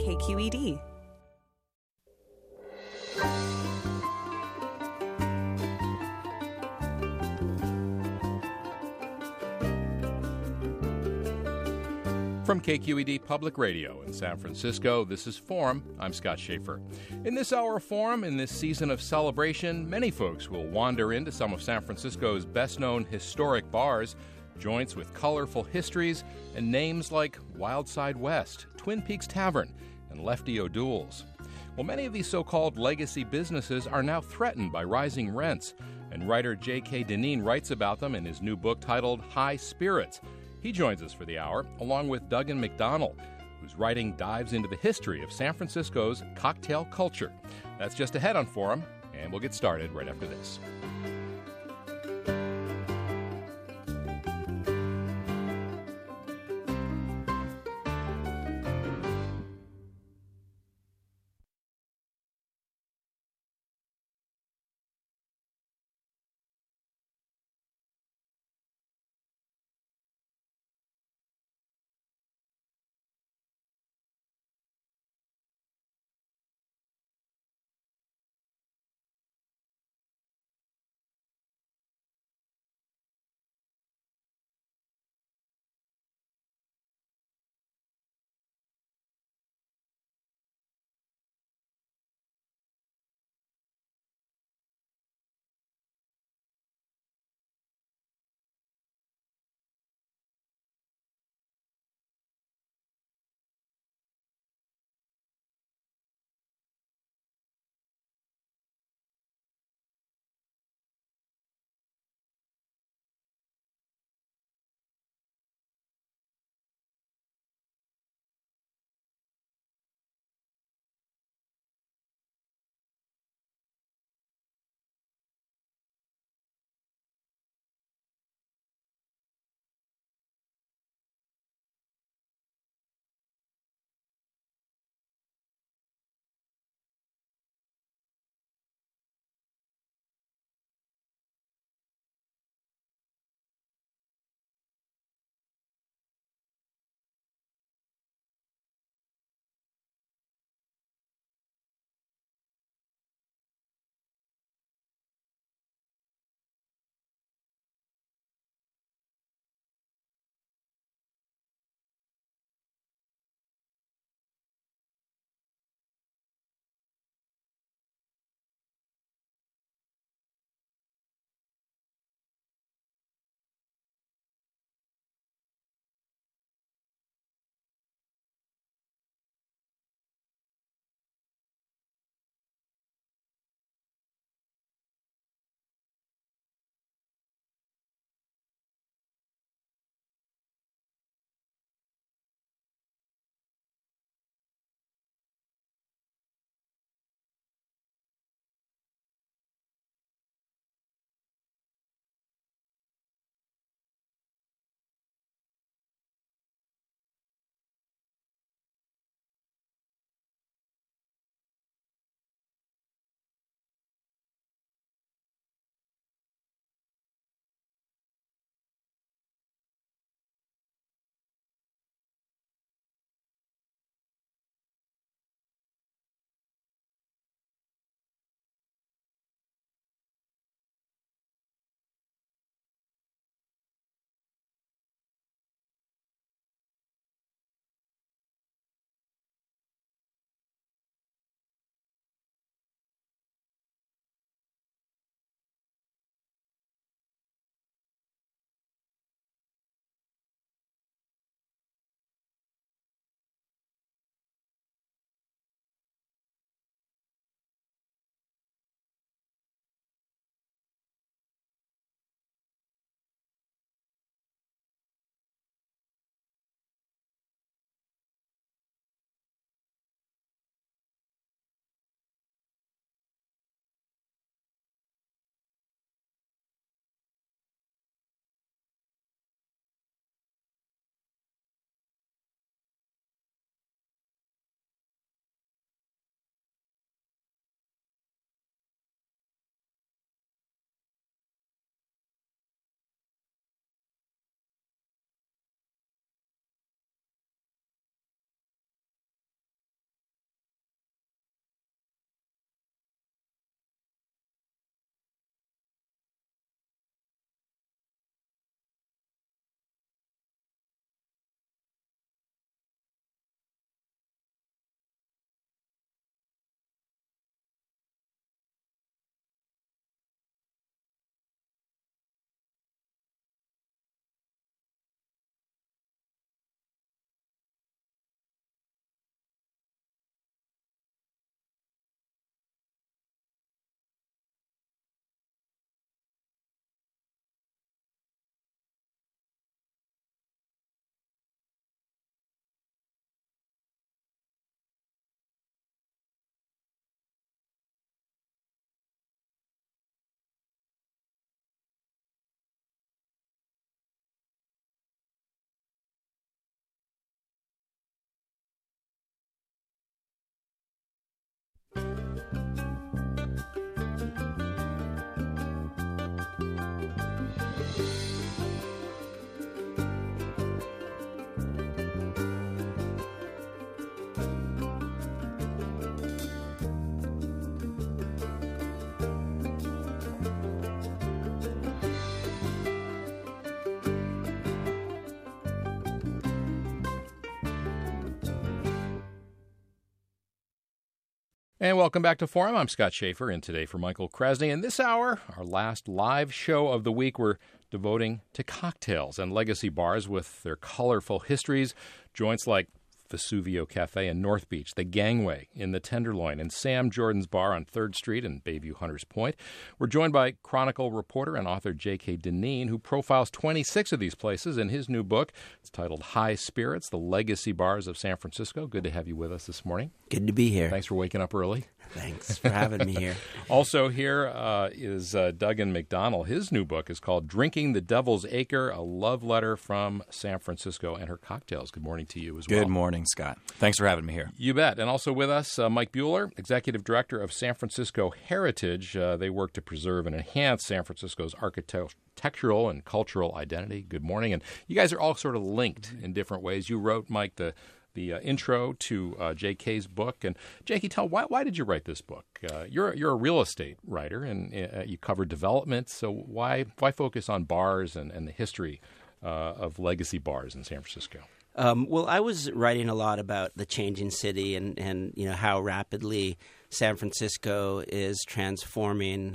KQED. From KQED Public Radio in San Francisco, this is Forum. I'm Scott Schaefer. In this hour of Forum, in this season of celebration, many folks will wander into some of San Francisco's best-known historic bars, joints with colorful histories and names like Wild Side West, Twin Peaks Tavern, and Lefty O'Doul's. Well, many of these so-called legacy businesses are now threatened by rising rents, and writer J.K. Dineen writes about them in his new book titled High Spirits. He joins us for the hour, along with Duggan McDonnell, whose writing dives into the history of San Francisco's cocktail culture. That's just ahead on Forum, and we'll get started right after this. And welcome back to Forum. I'm Scott Schaefer, and today for Michael Krasny. In this hour, our last live show of the week, we're devoting to cocktails and legacy bars with their colorful histories. Joints like Vesuvio Cafe in North Beach, the Gangway in the Tenderloin, and Sam Jordan's Bar on 3rd Street in Bayview Hunters Point. We're joined by Chronicle reporter and author J.K. Dineen, who profiles 26 of these places in his new book. It's titled High Spirits, The Legacy Bars of San Francisco. Good to have you with us this morning. Good to be here. Thanks for waking up early. Thanks for having me here. Also here is Duggan McDonald. His new book is called Drinking the Devil's Acre, a love letter from San Francisco and her cocktails. Good morning to you as well. Good morning, Scott. Thanks for having me here. You bet. And also with us, Mike Buehler, Executive Director of San Francisco Heritage. They work to preserve and enhance San Francisco's architectural and cultural identity. Good morning. And you guys are all sort of linked in different ways. You wrote, Mike, the intro to J.K.'s book. And J.K., why did you write this book? You're a real estate writer, and you cover development. So why focus on bars and the history of legacy bars in San Francisco? Well, I was writing a lot about the changing city and you know how rapidly San Francisco is transforming.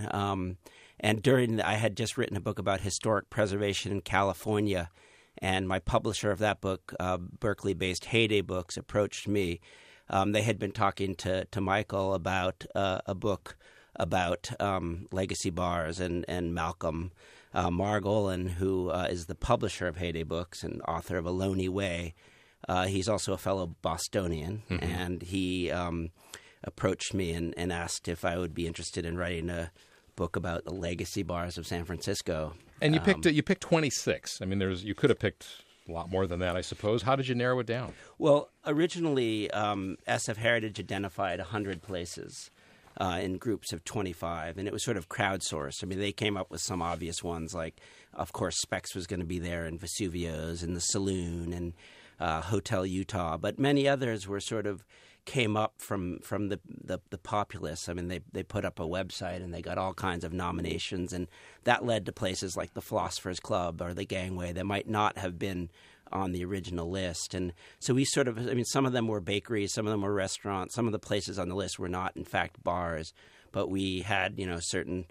And I had just written a book about historic preservation in California. And my publisher of that book, Berkeley-based Heyday Books, approached me. They had been talking to Michael about a book about legacy bars, and Malcolm Margolin, who is the publisher of Heyday Books and author of Ohlone Way. He's also a fellow Bostonian, and he approached me and asked if I would be interested in writing a book about the legacy bars of San Francisco. And you picked 26. I mean, you could have picked a lot more than that, I suppose. How did you narrow it down? Well, originally, SF Heritage identified 100 places in groups of 25, and it was sort of crowdsourced. I mean, they came up with some obvious ones, like, of course, Specs was going to be there, and Vesuvio's, and the Saloon, and Hotel Utah. But many others were sort of came up from the populace. I mean, they put up a website and they got all kinds of nominations, and that led to places like the Philosophers Club or the Gangway that might not have been on the original list. And so we sort of, I mean, some of them were bakeries, some of them were restaurants, some of the places on the list were not, in fact, bars, but we had, certain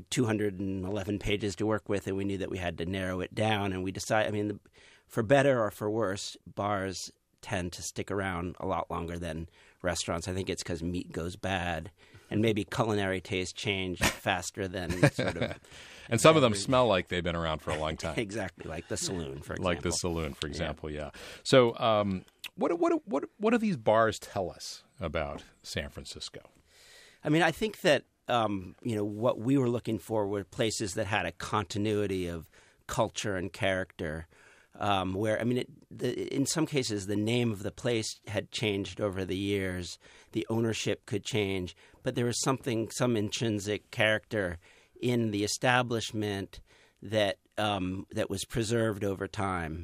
211 pages to work with, and we knew that we had to narrow it down, and we decided, I mean, for better or for worse, bars tend to stick around a lot longer than restaurants. I think it's because meat goes bad, and maybe culinary tastes change faster than sort of. And some of them smell like they've been around for a long time. Exactly, like the Saloon, for example. Like the Saloon, for example, yeah. So, what do these bars tell us about San Francisco? I mean, I think that what we were looking for were places that had a continuity of culture and character. Where, I mean, in some cases, the name of the place had changed over the years. The ownership could change, but there was some intrinsic character in the establishment that was preserved over time,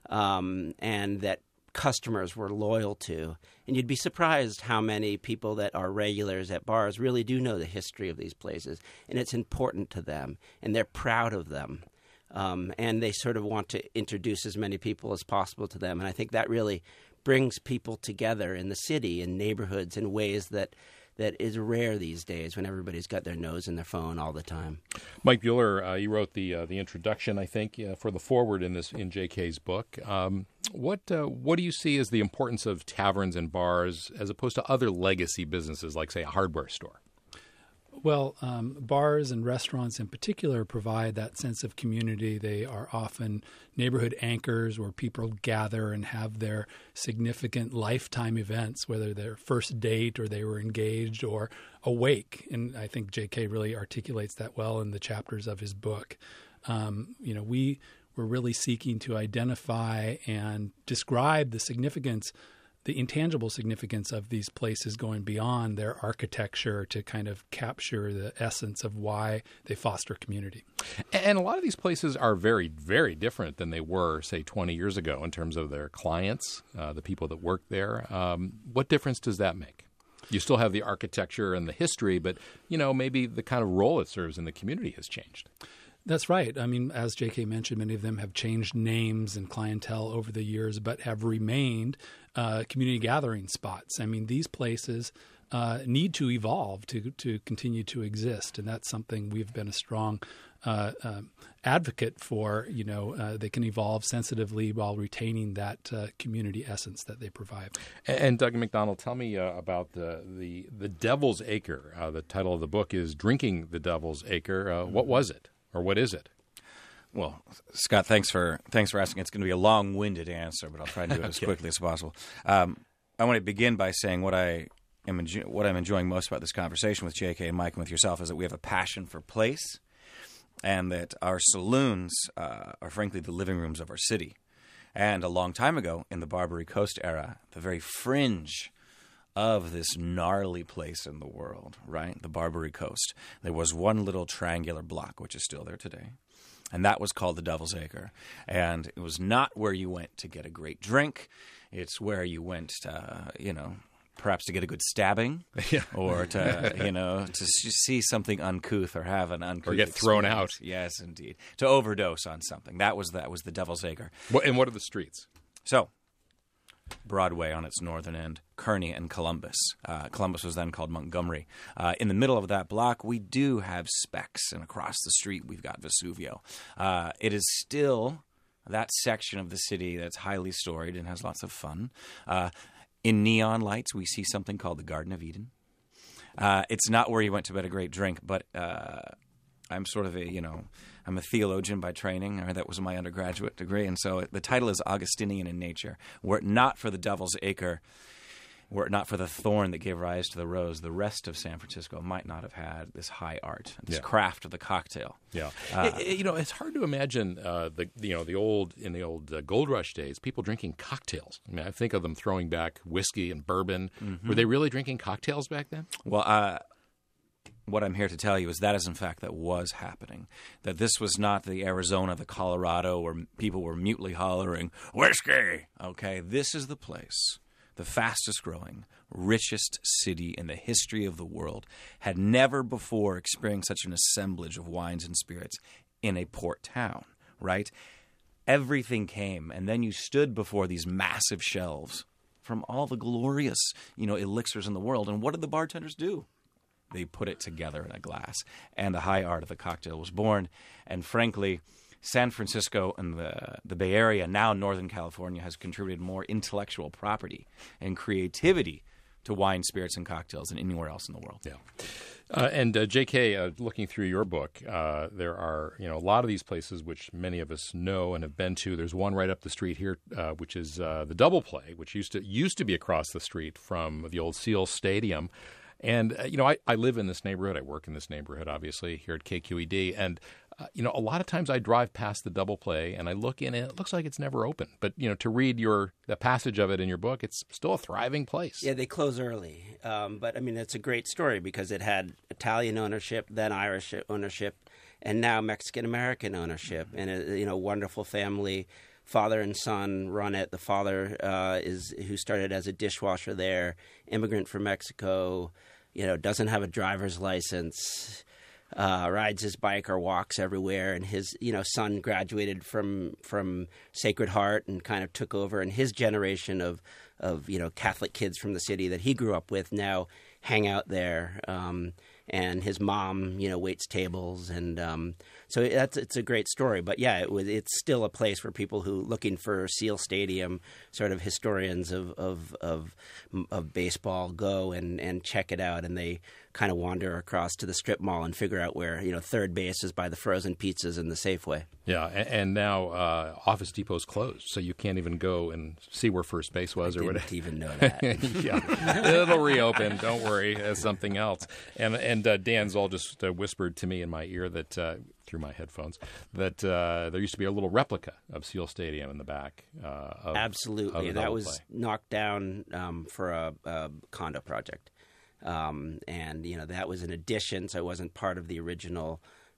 and that customers were loyal to. And you'd be surprised how many people that are regulars at bars really do know the history of these places, and it's important to them, and they're proud of them. And they sort of want to introduce as many people as possible to them. And I think that really brings people together in the city and neighborhoods in ways that is rare these days when everybody's got their nose in their phone all the time. Mike Buehler, you wrote the introduction, I think, for the foreword in J.K.'s book. What do you see as the importance of taverns and bars as opposed to other legacy businesses like, say, a hardware store? Well, bars and restaurants in particular provide that sense of community. They are often neighborhood anchors where people gather and have their significant lifetime events, whether their first date or they were engaged or a wake. And I think J.K. really articulates that well in the chapters of his book. We were really seeking to identify and describe the significance, the intangible significance of these places going beyond their architecture to kind of capture the essence of why they foster community. And a lot of these places are very, very different than they were, say, 20 years ago in terms of their clients, the people that work there. What difference does that make? You still have the architecture and the history, but, maybe the kind of role it serves in the community has changed. That's right. I mean, as J.K. mentioned, many of them have changed names and clientele over the years, but have remained community gathering spots. I mean, these places need to evolve to continue to exist, and that's something we've been a strong advocate for. They can evolve sensitively while retaining that community essence that they provide. And Doug McDonald, tell me about the Devil's Acre. The title of the book is "Drinking the Devil's Acre." What was it, or what is it? Well, Scott, thanks for asking. It's going to be a long-winded answer, but I'll try to do it as quickly as possible. I want to begin by saying what I'm enjoying most about this conversation with J.K. and Mike and with yourself is that we have a passion for place, and that our saloons are frankly the living rooms of our city. And a long time ago, in the Barbary Coast era, the very fringe of this gnarly place in the world, right, the Barbary Coast, there was one little triangular block, which is still there today. And that was called the Devil's Acre. And it was not where you went to get a great drink. It's where you went to, perhaps to get a good stabbing, or to see something uncouth or have an uncouth or get thrown out. Yes, indeed. To overdose on something. That was the Devil's Acre. And what are the streets? So, Broadway on its northern end, Kearny and Columbus. Columbus was then called Montgomery. In the middle of that block, we do have Specs, and across the street, we've got Vesuvio. It is still that section of the city that's highly storied and has lots of fun. In neon lights, we see something called the Garden of Eden. It's not where you went to get a great drink, but I'm sort of I'm a theologian by training. That was my undergraduate degree. And so the title is Augustinian in nature. Were it not for the Devil's Acre, were it not for the thorn that gave rise to the rose, the rest of San Francisco might not have had this high art, this craft of the cocktail. Yeah, it's hard to imagine the old Gold Rush days, people drinking cocktails. I mean, I think of them throwing back whiskey and bourbon. Mm-hmm. Were they really drinking cocktails back then? Well, what I'm here to tell you is that is, in fact, that was happening. That this was not the Arizona, the Colorado, where people were mutely hollering, whiskey! Okay, this is the place, the fastest growing, richest city in the history of the world, had never before experienced such an assemblage of wines and spirits in a port town, right? Everything came, and then you stood before these massive shelves from all the glorious, elixirs in the world, and what did the bartenders do? They put it together in a glass, and the high art of the cocktail was born. And frankly, San Francisco and the Bay Area, now Northern California, has contributed more intellectual property and creativity to wine, spirits, and cocktails than anywhere else in the world. Yeah. And J.K., looking through your book, there are a lot of these places which many of us know and have been to. There's one right up the street here, which is the Double Play, which used to be across the street from the old Seal Stadium. And, I live in this neighborhood. I work in this neighborhood, obviously, here at KQED. And, a lot of times I drive past the Double Play and I look in and it looks like it's never open. But, to read the passage of it in your book, it's still a thriving place. Yeah, they close early. But, it's a great story because it had Italian ownership, then Irish ownership, and now Mexican-American ownership. And, a wonderful family. Father and son run it. The father who started as a dishwasher there, immigrant from Mexico, doesn't have a driver's license, rides his bike or walks everywhere. And his, son graduated from Sacred Heart and kind of took over. And his generation of Catholic kids from the city that he grew up with now hang out there. And his mom, waits tables, and so it's a great story. But yeah, it's still a place for people who looking for Seal Stadium, sort of historians of baseball, go and check it out, and they kind of wander across to the strip mall and figure out where third base is by the frozen pizzas and the Safeway. Yeah, and now Office Depot's closed, so you can't even go and see where first base was or whatever. I didn't even know that. Yeah, it'll reopen. Don't worry, as something else. And Dan Zoll just whispered to me in my ear that through my headphones that there used to be a little replica of Seal Stadium in the back. Absolutely, of that was knocked down for a condo project. And that was an addition, so it wasn't part of the original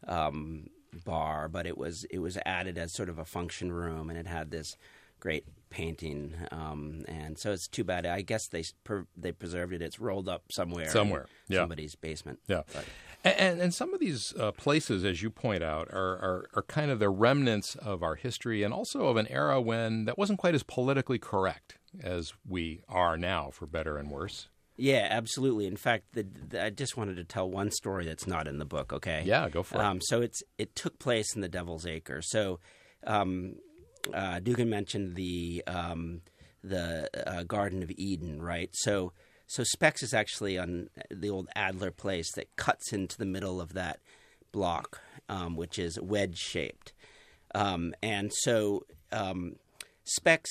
bar, but it was added as sort of a function room, and it had this great painting. And so it's too bad. I guess they preserved it. It's rolled up somewhere, in somebody's basement. Yeah. But. And some of these places, as you point out, are kind of the remnants of our history and also of an era when that wasn't quite as politically correct as we are now, for better and worse. Yeah, absolutely. In fact, I just wanted to tell one story that's not in the book. Okay. Yeah, go for it. So it took place in the Devil's Acre. So Dugan mentioned the Garden of Eden, right? So Specs is actually on the old Adler place that cuts into the middle of that block, which is wedge shaped, and so. Specs,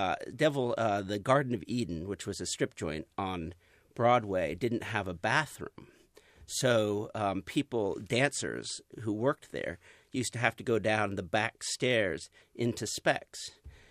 the Garden of Eden, which was a strip joint on Broadway, didn't have a bathroom. So dancers who worked there, used to have to go down the back stairs into Specs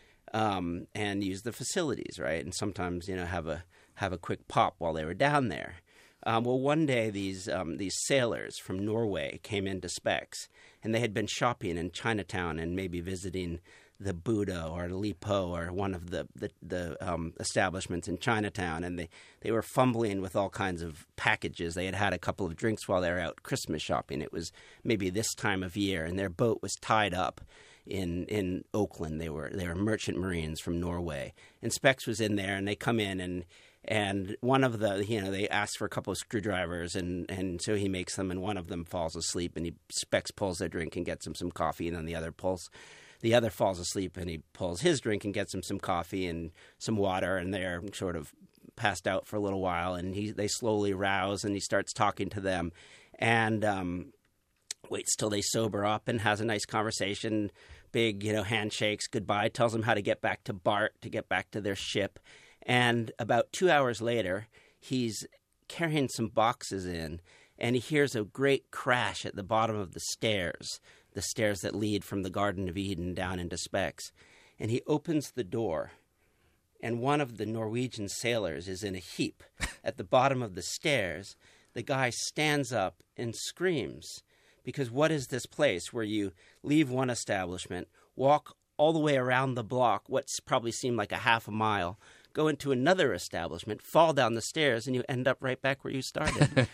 and use the facilities, right? And sometimes, have a quick pop while they were down there. Well, one day these sailors from Norway came into Specs, and they had been shopping in Chinatown and maybe visiting the Buddha or Li Po or one of the establishments in Chinatown, and they were fumbling with all kinds of packages. They had a couple of drinks while they were out Christmas shopping. It was maybe this time of year, and their boat was tied up in Oakland. They were merchant marines from Norway, and Specs was in there, and they come in and one of they ask for a couple of screwdrivers, and so he makes them, and one of them falls asleep, and Specs pulls their drink and gets him some coffee, and then the other falls asleep, and he pulls his drink and gets him some coffee and some water, and they're sort of passed out for a little while, and they slowly rouse, and he starts talking to them, and waits till they sober up and has a nice conversation, big, handshakes, goodbye, tells them how to get back to Bart, to get back to their ship. And about 2 hours later, he's carrying some boxes in, and he hears a great crash at the bottom of the stairs that lead from the Garden of Eden down into Specs. And he opens the door, and one of the Norwegian sailors is in a heap at the bottom of the stairs. The guy stands up and screams, because what is this place where you leave one establishment, walk all the way around the block, what's probably seemed like a half a mile, go into another establishment, fall down the stairs, and you end up right back where you started.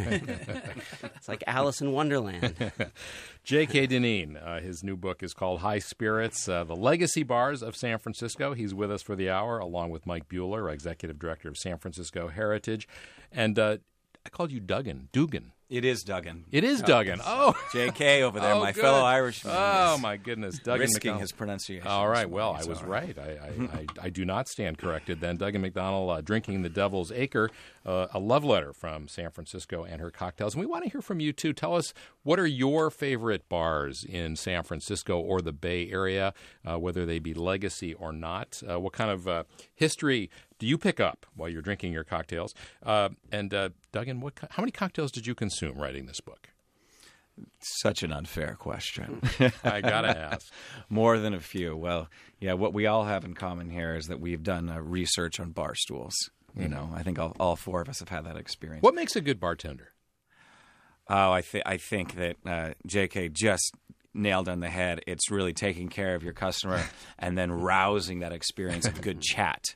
It's like Alice in Wonderland. J.K. Dineen, his new book is called High Spirits, The Legacy Bars of San Francisco. He's with us for the hour, along with Mike Buehler, Executive Director of San Francisco Heritage. And I called you Dugan. It is Duggan. It is Duggan. Oh, J.K. over there, my good. fellow Irishman. Oh, my goodness. Duggan Risking McDonald. his pronunciation. All right. Well, I was right. I do not stand corrected then. Duggan McDonald, Drinking the Devil's Acre, a love letter from San Francisco and her cocktails. And we want to hear from you, too. Tell us, what are your favorite bars in San Francisco or the Bay Area, whether they be legacy or not? What kind of history do you pick up while you're drinking your cocktails? And Duggan, how many cocktails did you consume writing this book? Such an unfair question. I got to ask. More than a few. Well, yeah, what we all have in common here is that we've done research on bar stools. I think all four of us have had that experience. What makes a good bartender? Oh, I think that J.K. just nailed on the head. It's really taking care of your customer and then rousing that experience of good chat.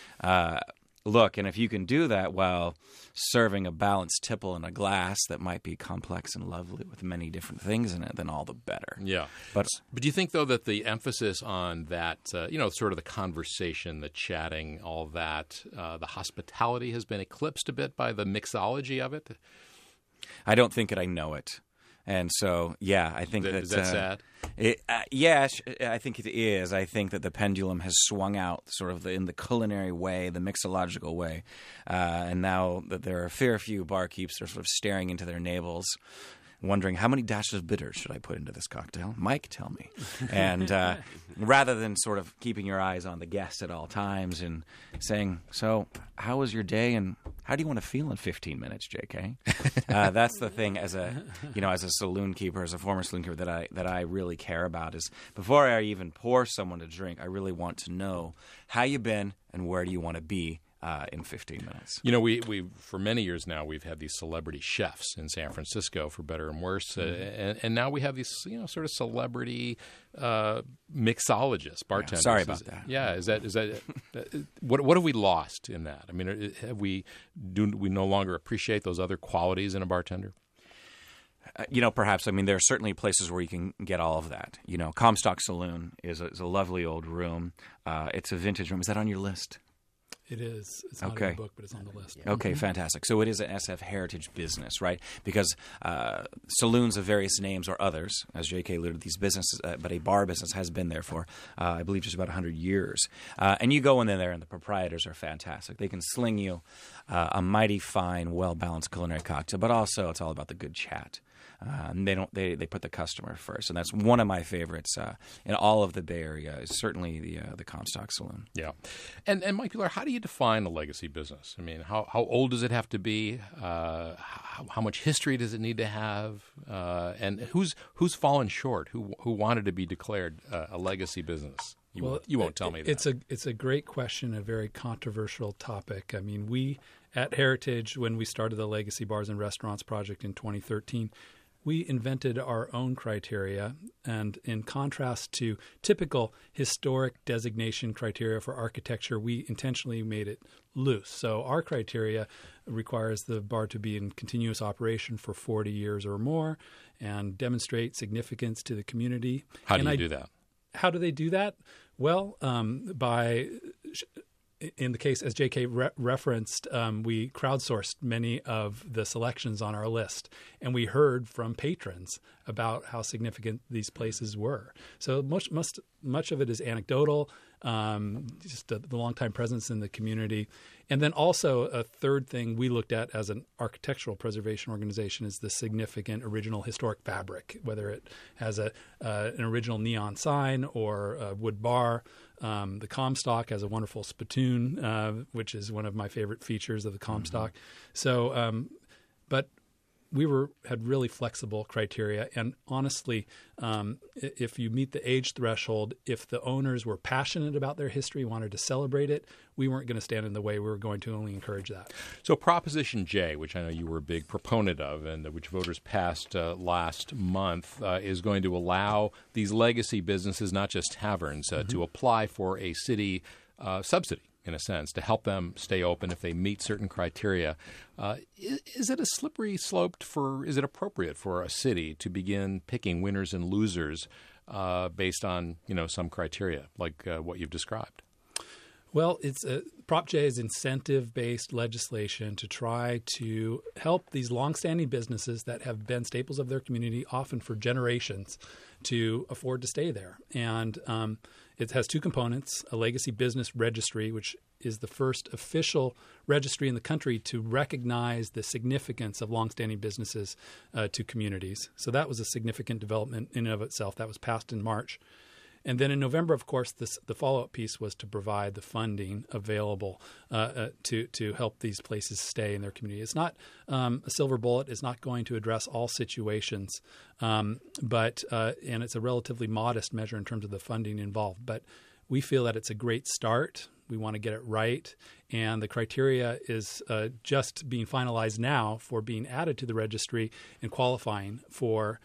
Look, and if you can do that while serving a balanced tipple in a glass that might be complex and lovely with many different things in it, then all the better. Yeah. But do you think, though, that the emphasis on that, sort of the conversation, the chatting, all that, the hospitality has been eclipsed a bit by the mixology of it? I don't think it. I know it. And so, yeah, I think Is that sad? I think it is. I think that the pendulum has swung out sort of in the culinary way, the mixological way. And now that there are a fair few barkeeps that are sort of staring into their navels, wondering how many dashes of bitters should I put into this cocktail? Mike, tell me. And rather than sort of keeping your eyes on the guest at all times and saying, so how was your day and how do you want to feel in 15 minutes, JK? That's the thing as a saloon keeper, as a former saloon keeper that I really care about is before I even pour someone a drink, I really want to know how you been and where do you want to be in 15 minutes. We for many years now we've had these celebrity chefs in San Francisco, for better and worse, and now we have these sort of celebrity mixologists, bartenders. Sorry about that. Yeah, is that what have we lost in that? I mean, do we no longer appreciate those other qualities in a bartender? Perhaps. I mean, there are certainly places where you can get all of that. Comstock Saloon is a lovely old room. It's a vintage room. Is that on your list? It is. It's not in Okay. the book, but it's on the list. Okay, fantastic. So it is an SF heritage business, right? Because saloons of various names or others, as J.K. alluded, these businesses, but a bar business has been there for, I believe, just about 100 years. And you go in there, and the proprietors are fantastic. They can sling you a mighty fine, well-balanced culinary cocktail, but also it's all about the good chat. And they put the customer first, and that's one of my favorites in all of the Bay Area. Is certainly the Comstock Saloon. Yeah, and Mike Buehler, how do you define a legacy business? I mean, how old does it have to be? How much history does it need to have? And who's fallen short? Who wanted to be declared a legacy business? You won't tell me that. It's a great question, a very controversial topic. I mean, we at Heritage, when we started the Legacy Bars and Restaurants Project in 2013, we invented our own criteria, and in contrast to typical historic designation criteria for architecture, we intentionally made it loose. So our criteria requires the bar to be in continuous operation for 40 years or more and demonstrate significance to the community. How do you do that? How do they do that? Well, in the case, as J.K. referenced, we crowdsourced many of the selections on our list, and we heard from patrons about how significant these places were. So much of it is anecdotal, just the longtime presence in the community. And then also a third thing we looked at as an architectural preservation organization is the significant original historic fabric, whether it has an original neon sign or a wood bar. The Comstock has a wonderful spittoon, which is one of my favorite features of the Comstock. So, but we had really flexible criteria, and honestly, if you meet the age threshold, if the owners were passionate about their history, wanted to celebrate it, we weren't going to stand in the way. We were going to only encourage that. So Proposition J, which I know you were a big proponent of and which voters passed last month, is going to allow these legacy businesses, not just taverns, to apply for a city subsidy, in a sense, to help them stay open if they meet certain criteria. Is it a slippery slope is it appropriate for a city to begin picking winners and losers based on, some criteria like what you've described? Well, Prop J is incentive-based legislation to try to help these longstanding businesses that have been staples of their community, often for generations, to afford to stay there. And it has two components: a legacy business registry, which is the first official registry in the country to recognize the significance of longstanding businesses to communities. So that was a significant development in and of itself. That was passed in March. And then in November, of course, the follow-up piece was to provide the funding available to help these places stay in their community. It's not a silver bullet. It's not going to address all situations, but it's a relatively modest measure in terms of the funding involved. But we feel that it's a great start. We want to get it right. And the criteria is just being finalized now for being added to the registry and qualifying for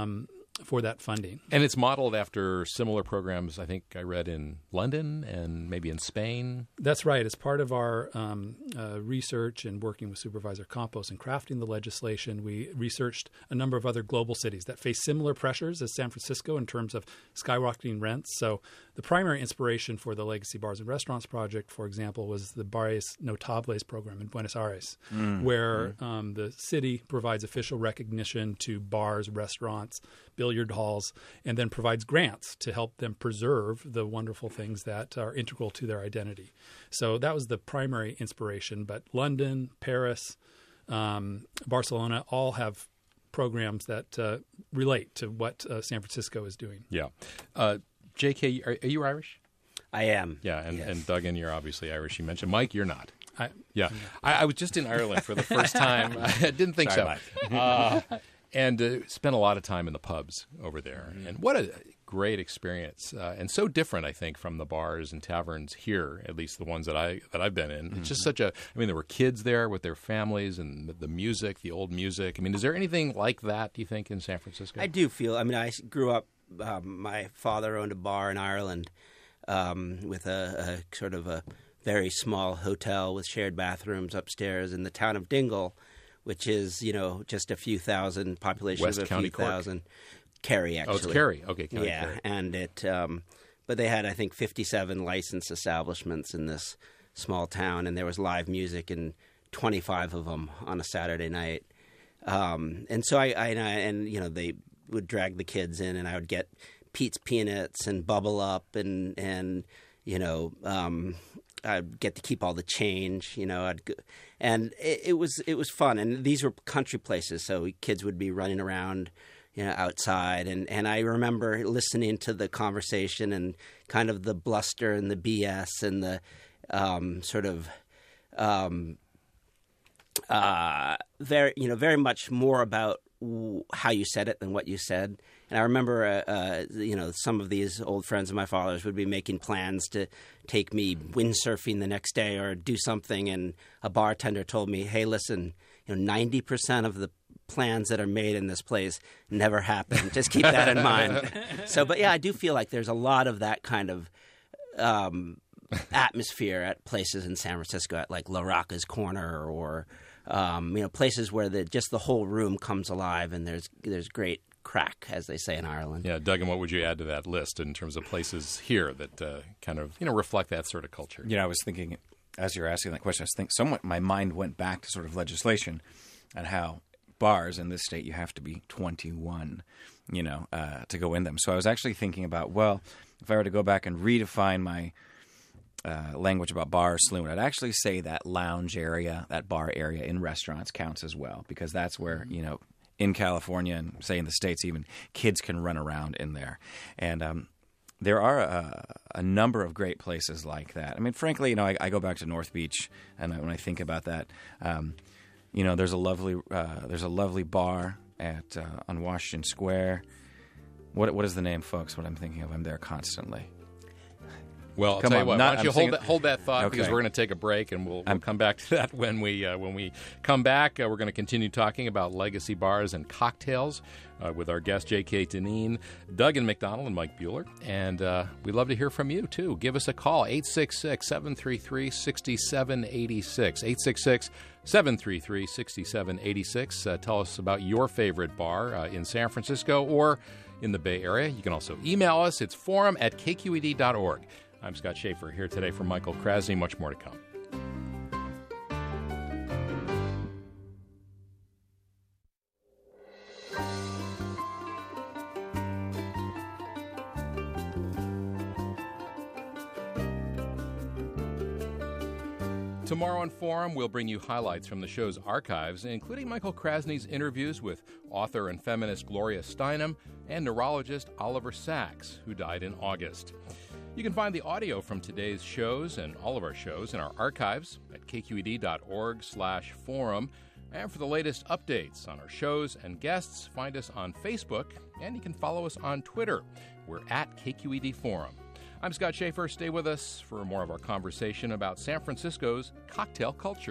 that funding. And it's modeled after similar programs, I think I read, in London and maybe in Spain. That's right. As part of our research and working with Supervisor Campos and crafting the legislation, we researched a number of other global cities that face similar pressures as San Francisco in terms of skyrocketing rents. So the primary inspiration for the Legacy Bars and Restaurants Project, for example, was the Bares Notables program in Buenos Aires, where the city provides official recognition to bars, restaurants, billiard halls, and then provides grants to help them preserve the wonderful things that are integral to their identity. So that was the primary inspiration. But London, Paris, Barcelona all have programs that relate to what San Francisco is doing. Yeah. J.K., are you Irish? I am. Yeah, and, yes. and Duggan, you're obviously Irish. You mentioned Mike, you're not. Yeah. I was just in Ireland for the first time. I didn't think so. And spent a lot of time in the pubs over there. And what a great experience. And so different, I think, from the bars and taverns here, at least the ones that I've been in. It's just there were kids there with their families and the music, the old music. I mean, is there anything like that, do you think, in San Francisco? I do feel, I grew up, my father owned a bar in Ireland with a sort of a very small hotel with shared bathrooms upstairs in the town of Dingle, which is, just a few thousand, population West of a County few thousand. Kerry, actually. Oh, it's Kerry. Okay, County Kerry. Kerry. And it, but they had, I think, 57 licensed establishments in this small town, and there was live music in 25 of them on a Saturday night. And so they would drag the kids in, and I would get Pete's Peanuts and Bubble Up, and I'd get to keep all the change. And it was fun. And these were country places, so kids would be running around, outside. And I remember listening to the conversation and kind of the bluster and the BS and the very much more about how you said it than what you said. And I remember, some of these old friends of my father's would be making plans to take me windsurfing the next day or do something. And a bartender told me, "Hey, listen, 90% of the plans that are made in this place never happen. Just keep that in mind." So, but yeah, I do feel like there's a lot of that kind of atmosphere at places in San Francisco, at like La Rocca's Corner, or places where just the whole room comes alive, and there's great crack, as they say in Ireland. Yeah, Doug, and what would you add to that list in terms of places here that kind of reflect that sort of culture? I was thinking, as you're asking that question, I was thinking somewhat my mind went back to sort of legislation and how bars in this state you have to be 21, to go in them. So I was actually thinking about, well, if I were to go back and redefine my language about bar or saloon, I'd actually say that lounge area, that bar area in restaurants counts as well, because that's where, in California and say in the States even, kids can run around in there. And there are a number of great places like that. I mean, frankly, I go back to North Beach, and when I think about that, there's a lovely bar on Washington Square. What is the name, folks? What I'm thinking of? I'm there constantly. Well, I'll tell you what. Why don't you hold that thought, okay, because we're going to take a break, and we'll come back to that when we come back. We're going to continue talking about legacy bars and cocktails with our guest J.K. Dineen, Duggan McDonald, and Mike Buehler. And we'd love to hear from you, too. Give us a call, 866-733-6786. 866-733-6786. Tell us about your favorite bar in San Francisco or in the Bay Area. You can also email us. It's forum@kqed.org. I'm Scott Schaefer, here today for Michael Krasny. Much more to come. Tomorrow on Forum, we'll bring you highlights from the show's archives, including Michael Krasny's interviews with author and feminist Gloria Steinem and neurologist Oliver Sacks, who died in August. You can find the audio from today's shows and all of our shows in our archives at kqed.org/forum. And for the latest updates on our shows and guests, find us on Facebook, and you can follow us on Twitter. We're at KQED Forum. I'm Scott Schaefer. Stay with us for more of our conversation about San Francisco's cocktail culture.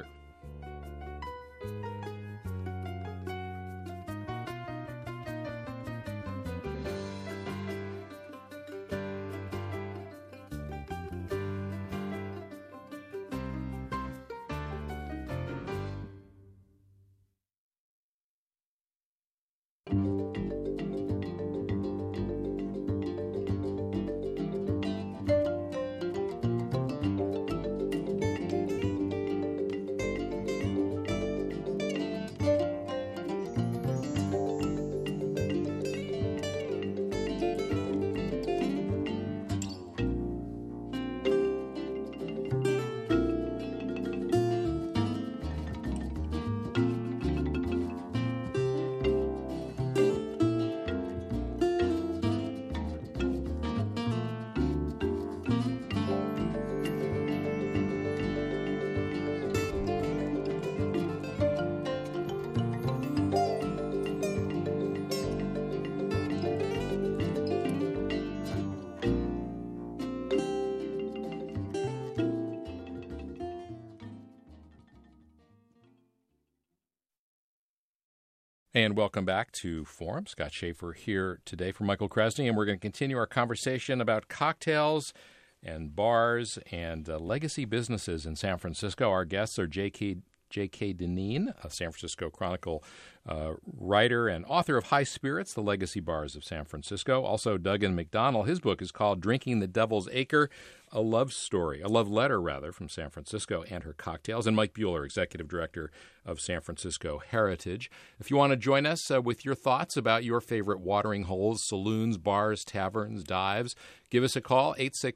And welcome back to Forum. Scott Schaefer here today for Michael Krasny, and we're going to continue our conversation about cocktails and bars and legacy businesses in San Francisco. Our guests are J.K. Dineen, a San Francisco Chronicle writer and author of High Spirits, The Legacy Bars of San Francisco. Also, Duggan McDonnell. His book is called Drinking the Devil's Acre, a love letter, from San Francisco and her cocktails. And Mike Buehler, Executive Director of San Francisco Heritage. If you want to join us with your thoughts about your favorite watering holes, saloons, bars, taverns, dives, give us a call.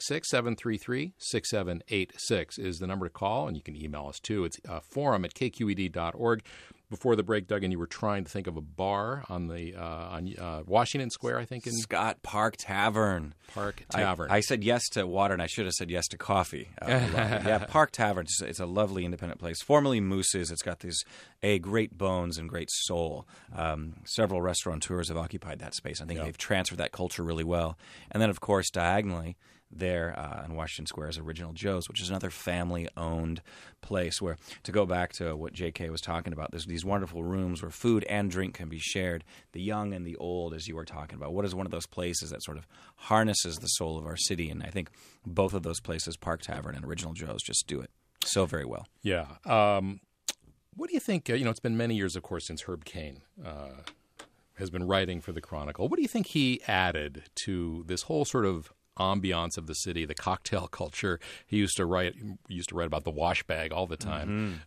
866-733-6786 is the number to call, and you can email us too. It's forum@kqed.org. Before the break, Duggan, you were trying to think of a bar on the on Washington Square, I think. Scott Park Tavern. Park Tavern. I said yes to water, and I should have said yes to coffee. Yeah, Park Tavern. It's a lovely independent place. Formerly Moose's. It's got great bones and great soul. Several restaurateurs have occupied that space. I think they've transferred that culture really well. And then, of course, diagonally there on Washington Square is Original Joe's, which is another family-owned place where, to go back to what J.K. was talking about, there's these wonderful rooms where food and drink can be shared, the young and the old, as you were talking about. What is one of those places that sort of harnesses the soul of our city? And I think both of those places, Park Tavern and Original Joe's, just do it so very well. Yeah. What do you think? It's been many years, of course, since Herb Caen has been writing for the Chronicle. What do you think he added to this whole sort of ambiance of the city, the cocktail culture? He used to write about the wash bag all the time.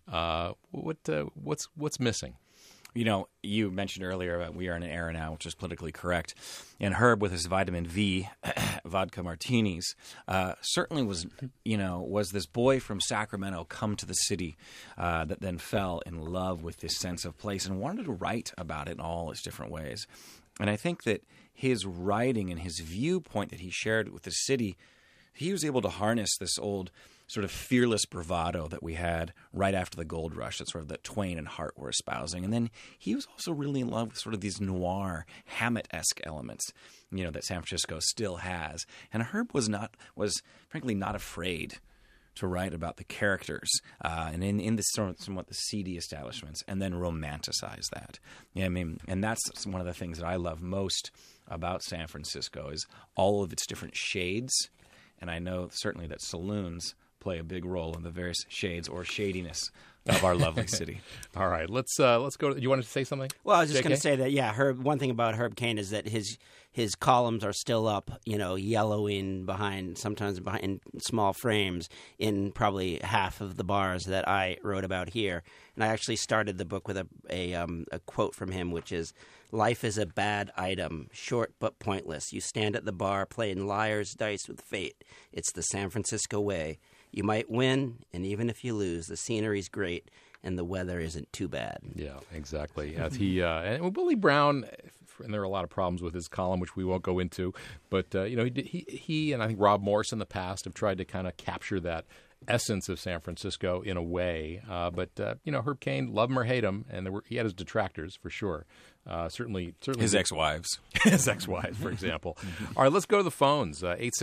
What's missing? You mentioned earlier that we are in an era now which is politically correct, and Herb with his vitamin V vodka martinis certainly was this boy from Sacramento come to the city that then fell in love with this sense of place and wanted to write about it in all its different ways. And I think that his writing and his viewpoint that he shared with the city, he was able to harness this old sort of fearless bravado that we had right after the gold rush, that Twain and Hart were espousing. And then he was also really in love with sort of these noir, Hammett-esque elements, that San Francisco still has. And Herb was frankly not afraid to write about the characters and in the somewhat the seedy establishments, and then romanticize that. And that's one of the things that I love most about San Francisco is all of its different shades. And I know certainly that saloons play a big role in the various shades or shadiness of our lovely city. All right, let's go. You wanted to say something? Well, I was just going to say that, one thing about Herb Caen is that his columns are still up, yellowing sometimes behind small frames in probably half of the bars that I wrote about here. And I actually started the book with a quote from him, which is, "Life is a bad item, short but pointless. You stand at the bar playing liar's dice with fate. It's the San Francisco way. You might win, and even if you lose, the scenery's great, and the weather isn't too bad." Yeah, exactly. As and Willie Brown, and there are a lot of problems with his column, which we won't go into, but he and I think Rob Morse in the past have tried to kind of capture that essence of San Francisco in a way. But Herb Caen, love him or hate him, and he had his detractors for sure. Certainly his ex-wives. His ex-wives, for example. All right, let's go to the phones.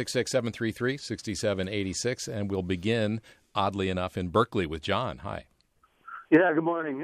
866-733-6786, and we'll begin, oddly enough, in Berkeley with John. Hi. Yeah, good morning.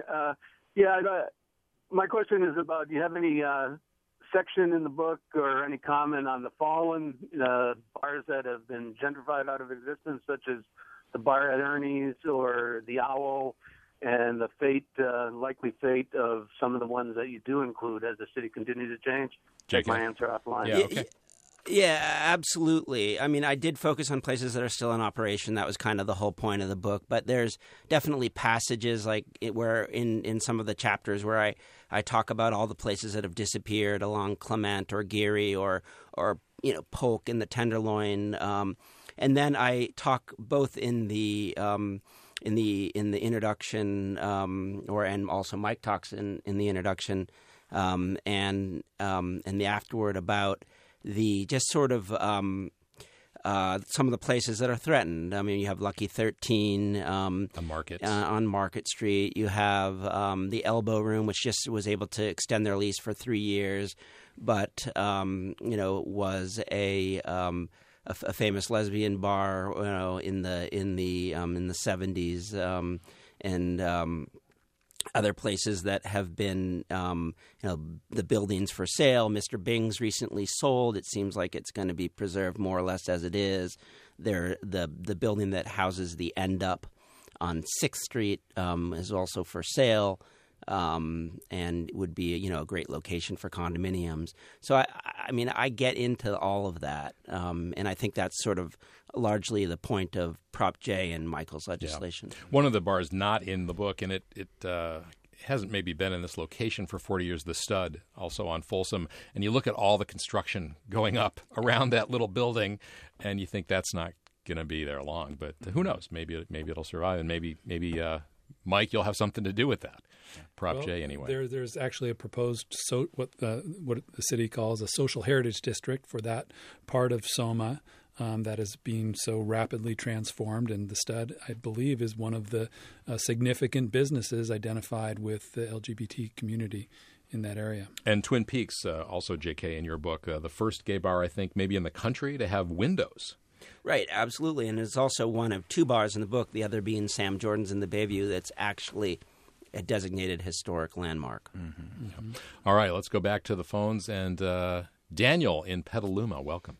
My question is about, do you have any section in the book or any comment on the fallen bars that have been gentrified out of existence, such as the bar at Ernie's or the Owl, and the likely fate of some of the ones that you do include as the city continues to change? Take my answer offline. Yeah, okay. Yeah, absolutely. I mean, I did focus on places that are still in operation. That was kind of the whole point of the book. But there's definitely passages where in some of the chapters where I talk about all the places that have disappeared along Clement or Geary or Polk in the Tenderloin. And then I talk both in the introduction and also Mike talks in the introduction and the afterward about the just sort of some of the places that are threatened. I mean, you have Lucky 13 on Market Street. You have the Elbow Room, which just was able to extend their lease for 3 years, but was a famous lesbian bar, in the 70s, and other places that have been, the buildings for sale. Mr. Bing's recently sold. It seems like it's going to be preserved more or less as it is. The building that houses the End Up on 6th Street is also for sale. and would be a great location for condominiums. So I mean I get into all of that, and I think that's sort of largely the point of Prop J and Michael's legislation. Yeah. One of the bars not in the book, and it hasn't maybe been in this location for 40 years, the Stud, also on Folsom, and you look at all the construction going up around that little building, and you think that's not going to be there long. But who knows? Maybe it'll survive, and maybe Mike, you'll have something to do with that. Prop J, anyway. There's actually a proposed what the city calls a social heritage district for that part of Soma that is being so rapidly transformed. And the Stud, I believe, is one of the significant businesses identified with the LGBT community in that area. And Twin Peaks, also, J.K., in your book, the first gay bar, I think, maybe in the country to have windows. Right, absolutely. And it's also one of two bars in the book, the other being Sam Jordan's in the Bayview, that's actually a designated historic landmark. Mm-hmm. Mm-hmm. All right, let's go back to the phones. And Daniel in Petaluma, welcome.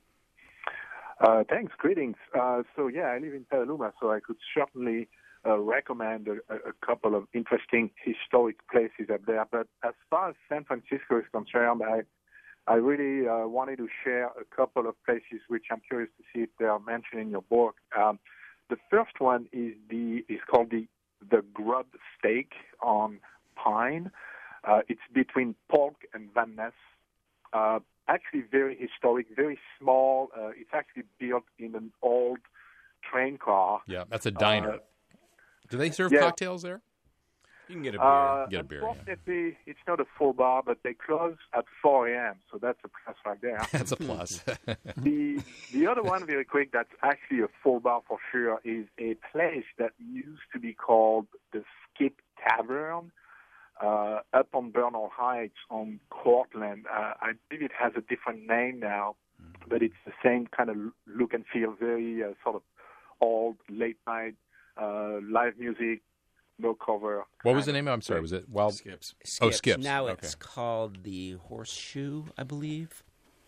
Thanks. Greetings. I live in Petaluma, so I could certainly recommend a couple of interesting historic places up there. But as far as San Francisco is concerned, I really wanted to share a couple of places which I'm curious to see if they are mentioned in your book. The first one is called the Grub Steak on Pine. It's between Polk and Van Ness. Actually very historic, very small. It's actually built in an old train car. Yeah, that's a diner. Do they serve cocktails there? You can get a beer. Get a beer. Unfortunately, it's not a full bar, but they close at 4 a.m., so that's a plus right there. That's a plus. The other one, very quick, that's actually a full bar for sure, is a place that used to be called the Skip Tavern up on Bernal Heights on Cortlandt. I believe it has a different name now, but it's the same kind of look and feel, very sort of old, late-night live music. No cover. What was the name? I'm sorry. Was it Wild Skips? Oh, Skips. Now it's called the Horseshoe, I believe.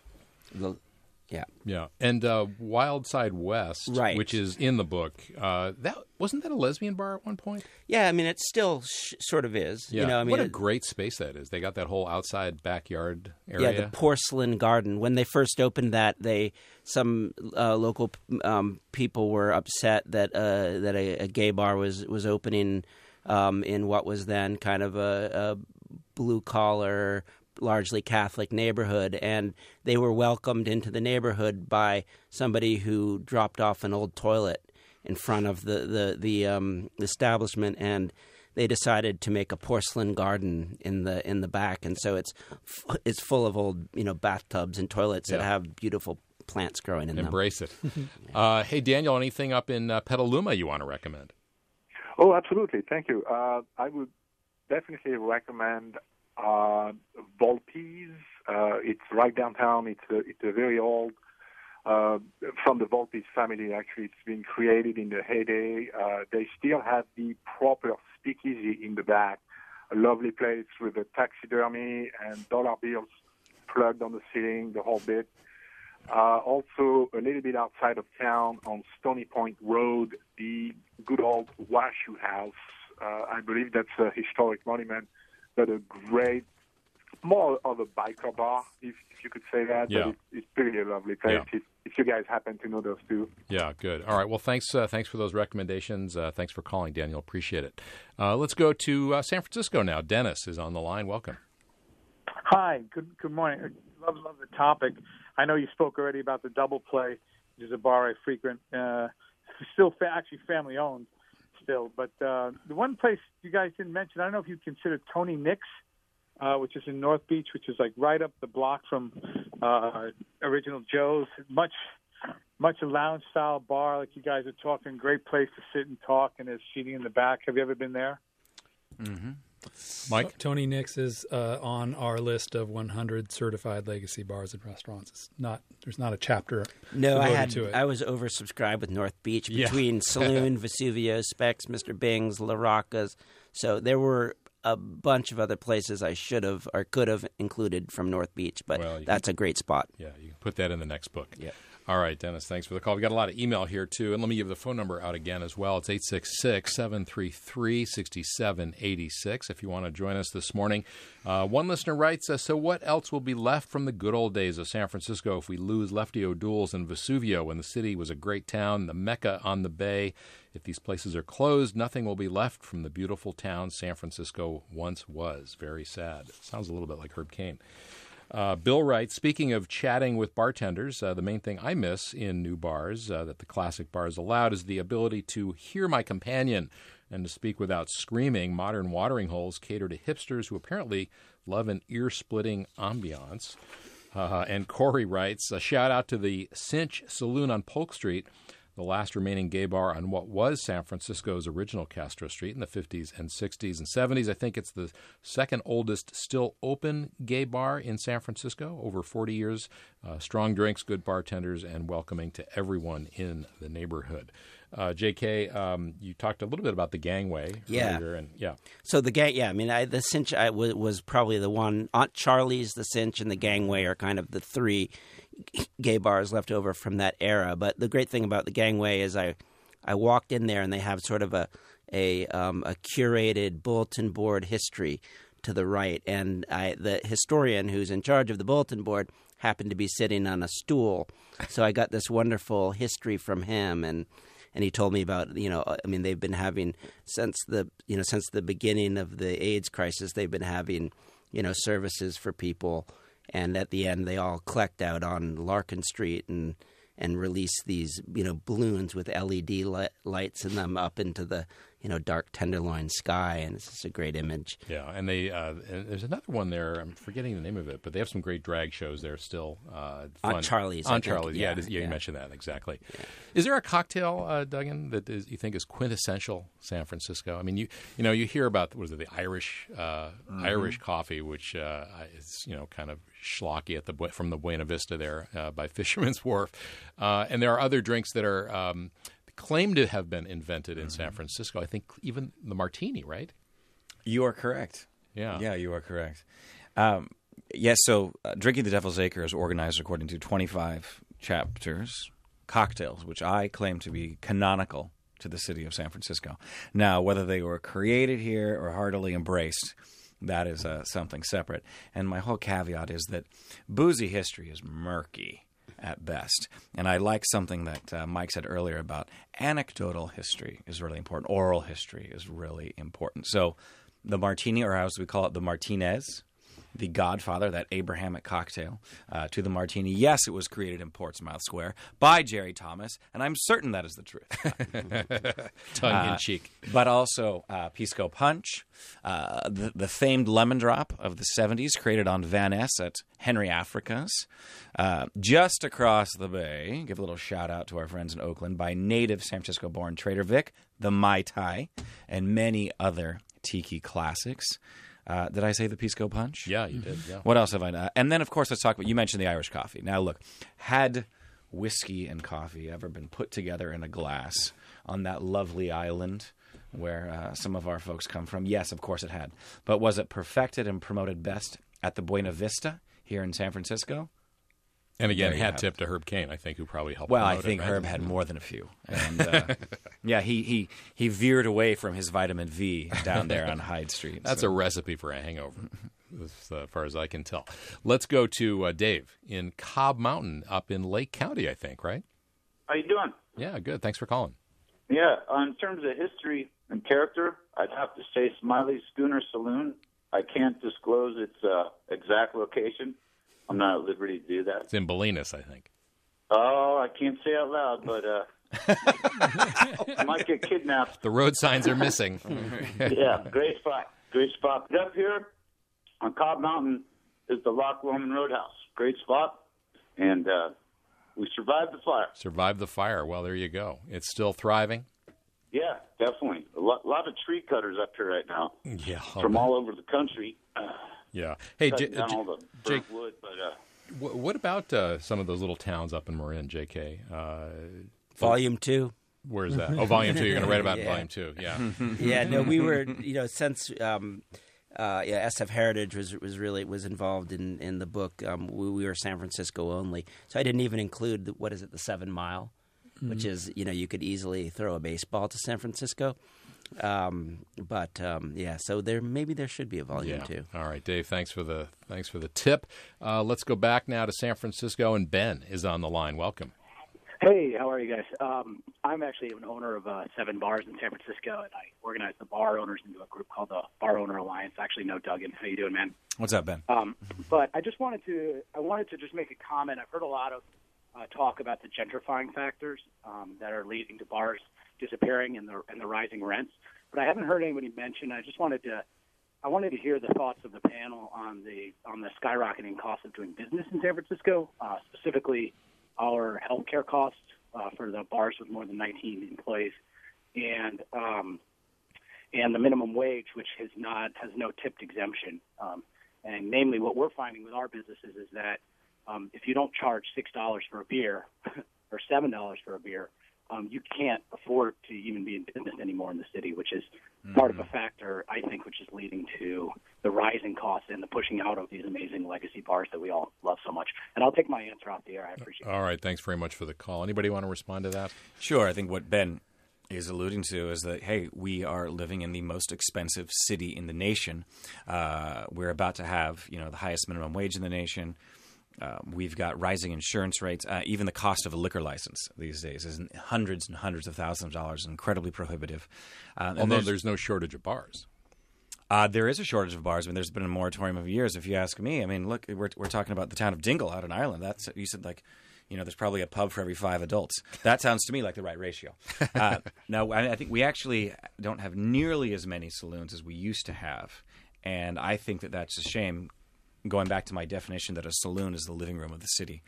Yeah. And Wild Side West, right, which is in the book. Wasn't that a lesbian bar at one point? Yeah, I mean, it still sort of is. Yeah. What a great space that is. They got that whole outside backyard area. Yeah, the Porcelain Garden. When they first opened that, some local people were upset that a gay bar was opening in what was then kind of a blue-collar, largely Catholic neighborhood, and they were welcomed into the neighborhood by somebody who dropped off an old toilet in front of the establishment, and they decided to make a porcelain garden in the back, and so it's full of old bathtubs and toilets that have beautiful plants growing in them. Embrace it. Hey, Daniel, anything up in Petaluma you want to recommend? Oh, absolutely. Thank you. I would definitely recommend Volpe's. It's right downtown. It's a very old, from the Volpe's family, actually. It's been created in the heyday. They still have the proper speakeasy in the back, a lovely place with a taxidermy and dollar bills plugged on the ceiling, the whole bit. Also, a little bit outside of town on Stony Point Road, the good old Washoe House. I believe that's a historic monument, but a great, more of a biker bar, if you could say that. Yeah. But it's really a lovely place if you guys happen to know those two. Yeah, good. All right. Well, thanks for those recommendations. Thanks for calling, Daniel. Appreciate it. Let's go to San Francisco now. Dennis is on the line. Welcome. Hi. Good morning. Love the topic. I know you spoke already about the Double Play, which is a bar I frequent. Still actually family owned still. But the one place you guys didn't mention, I don't know if you consider Tony Nick's, which is in North Beach, which is like right up the block from Original Joe's. Much a lounge style bar, like you guys are talking. Great place to sit and talk, and there's seating in the back. Have you ever been there? Mm-hmm. Mike? Tony Nick's is on our list of 100 certified legacy bars and restaurants. There's not a chapter. No, to it. I was oversubscribed with North Beach between Saloon, Vesuvio, Specs, Mr. Bing's, La Rocca's. So there were a bunch of other places I should have or could have included from North Beach, but that's a great spot. Yeah, you can put that in the next book. Yeah. All right, Dennis, thanks for the call. We got a lot of email here, too. And let me give the phone number out again as well. It's 866-733-6786 if you want to join us this morning. One listener writes, so what else will be left from the good old days of San Francisco if we lose Lefty O'Douls and Vesuvio when the city was a great town, the Mecca on the Bay? If these places are closed, nothing will be left from the beautiful town San Francisco once was. Very sad. Sounds a little bit like Herb Caen. Bill writes, speaking of chatting with bartenders, the main thing I miss in new bars that the classic bars allowed is the ability to hear my companion and to speak without screaming. Modern watering holes cater to hipsters who apparently love an ear-splitting ambiance. And Corey writes, a shout-out to the Cinch Saloon on Polk Street, the last remaining gay bar on what was San Francisco's original Castro Street in the 50s and 60s and 70s. I think it's the second oldest still open gay bar in San Francisco, over 40 years. Strong drinks, good bartenders, and welcoming to everyone in the neighborhood. J.K., you talked a little bit about the gangway earlier. And, So the gang, the Cinch was probably the one. Aunt Charlie's, the Cinch, and the gangway are kind of the three gay bars left over from that era. But the great thing about the gangway is I walked in there and they have sort of a curated bulletin board history to the right. And the historian who's in charge of the bulletin board happened to be sitting on a stool. So I got this wonderful history from him, and he told me about, they've been having since the beginning of the AIDS crisis, they've been having, services for people. And at the end, they all collect out on Larkin Street and release these, balloons with LED lights in them up into the, dark tenderloin sky. And it's just a great image. Yeah, and and there's another one there. I'm forgetting the name of it, but they have some great drag shows there still. Fun. Aunt Charlie's. Aunt Charlie's, yeah, you mentioned that, exactly. Yeah. Is there a cocktail, Duggan, that you think is quintessential San Francisco? I mean, you hear about, the Irish Irish coffee, which is, kind of schlocky from the Buena Vista there by Fisherman's Wharf. And there are other drinks that are claimed to have been invented in San Francisco. I think even the martini, right? You are correct. Yeah, you are correct. So Drinking the Devil's Acre is organized according to 25 chapters, cocktails, which I claim to be canonical to the city of San Francisco. Now, whether they were created here or heartily embraced, that is something separate. And my whole caveat is that boozy history is murky at best. And I like something that Mike said earlier about anecdotal history is really important. Oral history is really important. So the martini, or as we call it, the Martinez, the godfather, that Abrahamic cocktail, to the martini. Yes, it was created in Portsmouth Square by Jerry Thomas, and I'm certain that is the truth. Tongue-in-cheek. But also Pisco Punch, the famed lemon drop of the 70s, created on Van Ness at Henry Africa's. Just across the bay, give a little shout-out to our friends in Oakland, by native San Francisco-born Trader Vic, the Mai Tai, and many other tiki classics. Did I say the Pisco Punch? Yeah, you did. Yeah. What else have I done? And then, of course, let's talk about, you mentioned the Irish coffee. Now, look, had whiskey and coffee ever been put together in a glass on that lovely island where some of our folks come from? Yes, of course it had. But was it perfected and promoted best at the Buena Vista here in San Francisco? And again, hat tip to Herb Caen, I think, who probably helped. Well, I think Herb had more than a few, and he veered away from his vitamin V down there on Hyde Street. That's a recipe for a hangover, as far as I can tell. Let's go to Dave in Cobb Mountain, up in Lake County, I think. Right? How you doing? Yeah, good. Thanks for calling. Yeah, in terms of history and character, I'd have to say Smiley's Schooner Saloon. I can't disclose its exact location. I'm not at liberty to do that. It's in Bolinas, I think. Oh, I can't say out loud, but I might get kidnapped. The road signs are missing. Yeah, great spot. Great spot. But up here on Cobb Mountain is the Loch Lomond Roadhouse. Great spot. And we survived the fire. Survived the fire. Well, there you go. It's still thriving? Yeah, definitely. A lot of tree cutters up here right now. Yeah. From all over the country. Yeah. Hey, Jake, wood, but, what about some of those little towns up in Marin, J.K.? Volume 2. Where's that? Oh, Volume 2. You're going to write about Volume 2. Yeah. Yeah, no, we were, since SF Heritage was involved in the book. We were San Francisco only, so I didn't even include the 7 Mile, which is you could easily throw a baseball to San Francisco. So there should be a volume 2. All right, Dave. Thanks for the tip. Let's go back now to San Francisco, and Ben is on the line. Welcome. Hey, how are you guys? I'm actually an owner of 7 bars in San Francisco, and I organize the bar owners into a group called the Bar Owner Alliance. I actually know Duggan. How you doing, man? What's up, Ben? But I just wanted to just make a comment. I've heard a lot of talk about the gentrifying factors that are leading to bars disappearing and the rising rents, but I haven't heard anybody mention. I wanted to hear the thoughts of the panel on the skyrocketing cost of doing business in San Francisco, specifically our healthcare costs for the bars with more than 19 employees, and the minimum wage, which has no tipped exemption. And namely, what we're finding with our businesses is that if you don't charge $6 for a beer or $7 for a beer, you can't afford to even be in business anymore in the city, which is part of a factor, I think, which is leading to the rising costs and the pushing out of these amazing legacy bars that we all love so much. And I'll take my answer off the air. I appreciate it. All right. Thanks very much for the call. Anybody want to respond to that? Sure. I think what Ben is alluding to is that, hey, we are living in the most expensive city in the nation. We're about to have, the highest minimum wage in the nation. We've got rising insurance rates. Even the cost of a liquor license these days is hundreds and hundreds of thousands of dollars, incredibly prohibitive. Although there's no shortage of bars. There is a shortage of bars. I mean, there's been a moratorium of years, if you ask me. I mean, look, we're talking about the town of Dingle out on Ireland. You said, there's probably a pub for every 5 adults. That sounds to me like the right ratio. Now, I think we actually don't have nearly as many saloons as we used to have, and I think that that's a shame, going back to my definition that a saloon is the living room of the city.